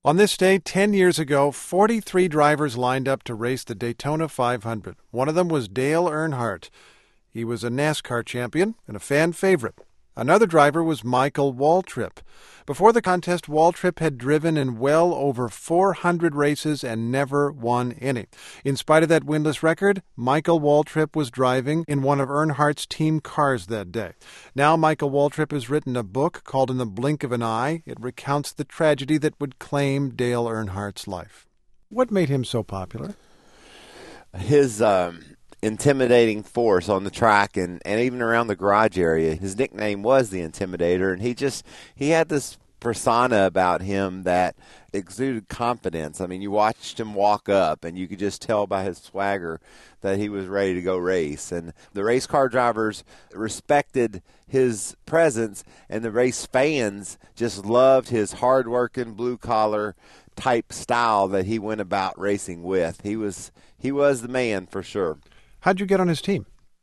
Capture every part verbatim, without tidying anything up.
On this day, ten years ago, forty-three drivers lined up to race the Daytona five hundred. One of them was Dale Earnhardt. He was a NASCAR champion and a fan favorite. Another driver was Michael Waltrip. Before the contest, Waltrip had driven in well over four hundred races and never won any. In spite of that winless record, Michael Waltrip was driving in one of Earnhardt's team cars that day. Now Michael Waltrip has written a book called In the Blink of an Eye. It recounts the tragedy that would claim Dale Earnhardt's life. What made him so popular? His um, intimidating force on the track and, and even around the garage area. His nickname was the Intimidator, and he just he had this persona about him that exuded confidence. I mean, you watched him walk up, and you could just tell by his swagger that he was ready to go race. And the race car drivers respected his presence, and the race fans just loved his hard-working, blue-collar type style that he went about racing with. He was he was the man for sure. How'd you get on his team?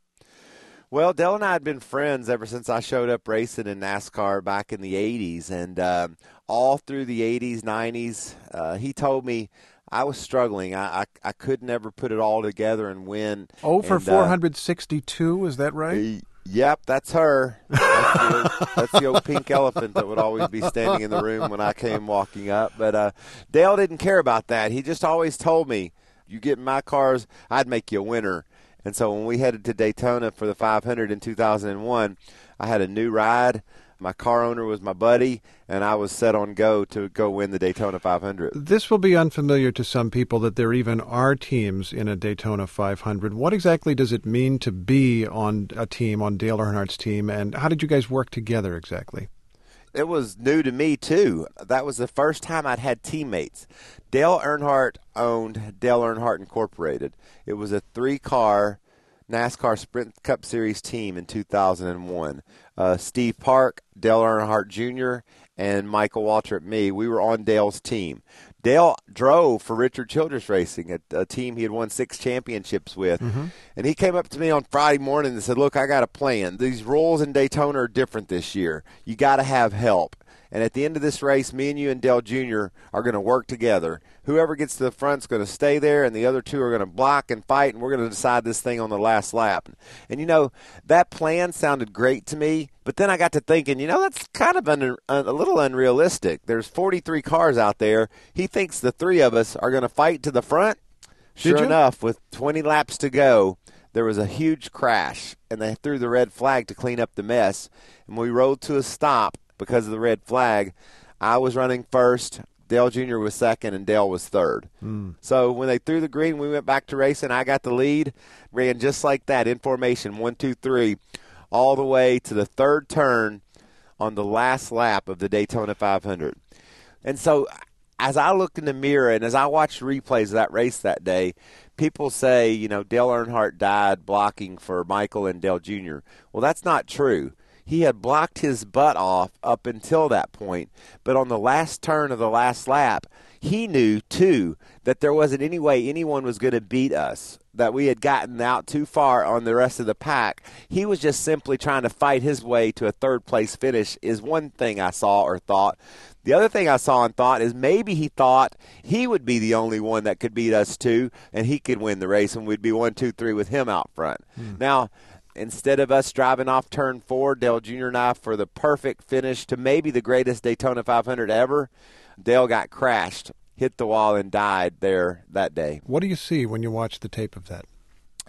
Well, Dale and I had been friends ever since I showed up racing in NASCAR back in the eighties. And um, all through the eighties, nineties, uh, he told me I was struggling. I, I, I could never put it all together and win. Oh, for and, four hundred sixty-two, uh, is that right? Yep, that's her. That's the, old, that's the old pink elephant that would always be standing in the room when I came walking up. But uh, Dale didn't care about that. He just always told me, you get in my cars, I'd make you a winner. And so when we headed to Daytona for the five hundred in two thousand one, I had a new ride. My car owner was my buddy, and I was set on go to go win the Daytona five hundred. This will be unfamiliar to some people that there even are teams in a Daytona five hundred. What exactly does it mean to be on a team, on Dale Earnhardt's team, and how did you guys work together exactly? It was new to me, too. That was the first time I'd had teammates. Dale Earnhardt owned Dale Earnhardt Incorporated. It was a three-car NASCAR Sprint Cup Series team in two thousand one. Uh, Steve Park, Dale Earnhardt Junior, and Michael Waltrip, me, we were on Dale's team. Dale drove for Richard Childress Racing, a, a team he had won six championships with. Mm-hmm. And he came up to me on Friday morning and said, look, I got a plan. These rules in Daytona are different this year. You got to have help. And at the end of this race, me and you and Dale Junior are going to work together. Whoever gets to the front is going to stay there, and the other two are going to block and fight, and we're going to decide this thing on the last lap. And, you know, that plan sounded great to me, but then I got to thinking, you know, that's kind of un- a little unrealistic. There's forty-three cars out there. He thinks the three of us are going to fight to the front. Sure enough, with twenty laps to go, there was a huge crash, and they threw the red flag to clean up the mess, and we rolled to a stop. Because of the red flag, I was running first, Dale Junior was second, and Dale was third. Mm. So when they threw the green, we went back to racing. I got the lead, ran just like that in formation, one, two, three, all the way to the third turn on the last lap of the Daytona five hundred. And so as I look in the mirror and as I watch replays of that race that day, people say, you know, Dale Earnhardt died blocking for Michael and Dale Junior Well, that's not true. He had blocked his butt off up until that point, but on the last turn of the last lap, he knew, too, that there wasn't any way anyone was going to beat us, that we had gotten out too far on the rest of the pack. He was just simply trying to fight his way to a third-place finish is one thing I saw or thought. The other thing I saw and thought is maybe he thought he would be the only one that could beat us, too, and he could win the race, and we'd be one, two, three with him out front. Hmm. Now, instead of us driving off turn four, Dale Junior and I, for the perfect finish to maybe the greatest Daytona five hundred ever, Dale got crashed, hit the wall, and died there that day. What do you see when you watch the tape of that?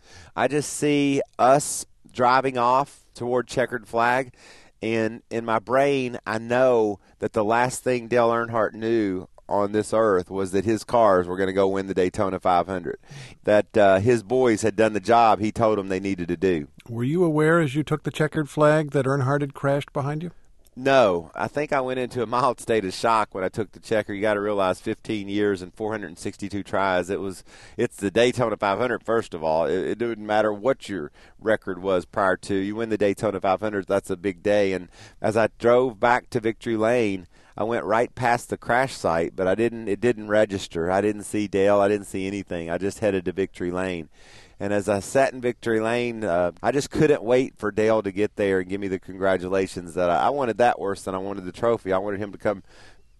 I just see us driving off toward checkered flag, and in my brain, I know that the last thing Dale Earnhardt knew on this earth was that his cars were going to go win the Daytona five hundred, that uh, his boys had done the job he told them they needed to do. Were you aware as you took the checkered flag that Earnhardt had crashed behind you? No. I think I went into a mild state of shock when I took the checker. You got to realize fifteen years and four hundred sixty-two tries. It was, it's the Daytona five hundred, first of all. It, it didn't matter what your record was prior to. You win the Daytona five hundred, that's a big day. And as I drove back to Victory Lane, I went right past the crash site, but I didn't. It didn't register. I didn't see Dale. I didn't see anything. I just headed to Victory Lane. And as I sat in Victory Lane, uh, I just couldn't wait for Dale to get there and give me the congratulations. That I, I wanted that worse than I wanted the trophy. I wanted him to come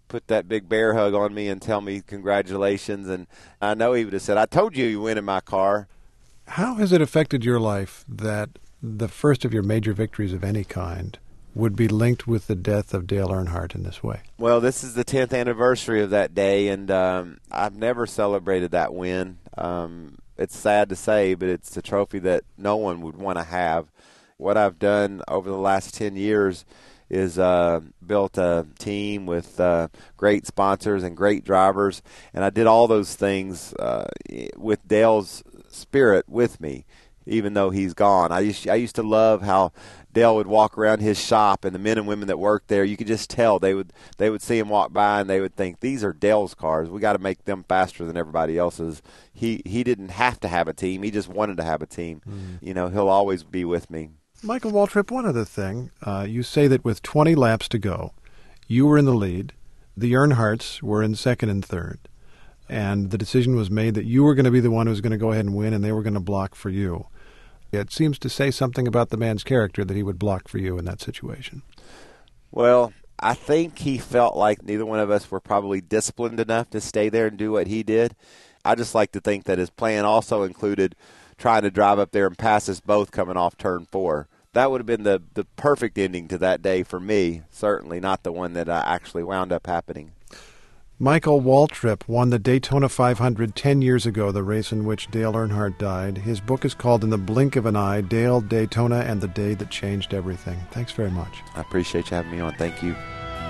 put that big bear hug on me and tell me congratulations. And I know he would have said, I told you you win in my car. How has it affected your life that the first of your major victories of any kind would be linked with the death of Dale Earnhardt in this way? Well, this is the tenth anniversary of that day, and um, I've never celebrated that win. Um, it's sad to say, but it's a trophy that no one would want to have. What I've done over the last ten years is uh, built a team with uh, great sponsors and great drivers, and I did all those things uh, with Dale's spirit with me, even though he's gone. I used, I used to love how Dale would walk around his shop, and the men and women that worked there, you could just tell they would they would see him walk by, and they would think, these are Dale's cars. We got to make them faster than everybody else's. He he didn't have to have a team. He just wanted to have a team. Mm. You know, he'll always be with me. Michael Waltrip, one other thing. Uh, you say that with twenty laps to go, you were in the lead. The Earnhardts were in second and third. And the decision was made that you were going to be the one who was going to go ahead and win, and they were going to block for you. It seems to say something about the man's character that he would block for you in that situation. Well, I think he felt like neither one of us were probably disciplined enough to stay there and do what he did. I just like to think that his plan also included trying to drive up there and pass us both coming off turn four. That would have been the, the perfect ending to that day for me, certainly not the one that uh, actually wound up happening. Michael Waltrip won the Daytona five hundred ten years ago, the race in which Dale Earnhardt died. His book is called In the Blink of an Eye, Dale, Daytona, and the Day That Changed Everything. Thanks very much. I appreciate you having me on. Thank you.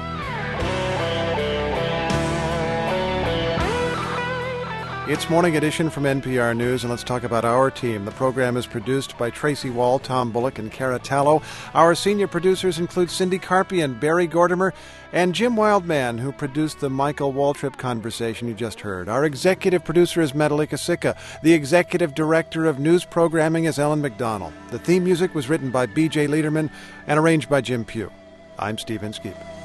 It's Morning Edition from N P R News, and let's talk about our team. The program is produced by Tracy Wall, Tom Bullock, and Cara Tallow. Our senior producers include Cindy Carpy and Barry Gordimer, and Jim Wildman, who produced the Michael Waltrip conversation you just heard. Our executive producer is Metalika Sika. The executive director of news programming is Ellen McDonald. The theme music was written by B J Liederman and arranged by Jim Pugh. I'm Steve Inskeep.